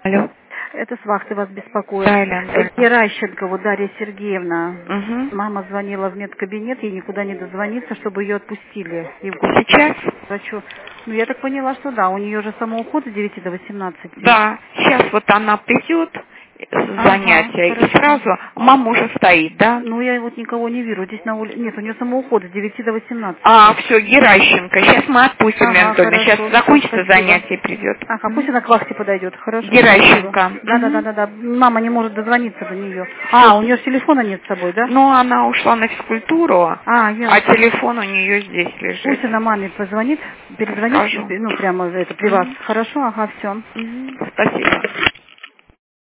Алло. Это с вахты вас беспокоит. Да, Елена. Геращенко, вот Дарья Сергеевна. Угу. Мама звонила в медкабинет, ей никуда не дозвониться, чтобы ее отпустили. Сейчас? Врачу. Ну, я так поняла, что да, у нее же самоуход с 9 до 18. Да, сейчас вот она придет с занятия и хорошо. сразу мама уже стоит, да? Ну, я вот никого не вижу. Здесь на улице. Нет, у нее самоуход с 9 до 18. А, все, Геращенко. Сейчас мы отпустим, Ага, Антоне. Сейчас хорошо, закончится спасибо. занятие и придет. Ага, пусть она к вахте подойдет. Хорошо. Геращенко. Да. Мама не может дозвониться до нее. А, у нее же телефона нет с собой, да? Ну, она ушла на физкультуру, а ясно. телефон у нее здесь лежит. Пусть она маме позвонит, перезвонит, Скажу. ну, прямо это при вас. Хорошо, ага, все. Спасибо.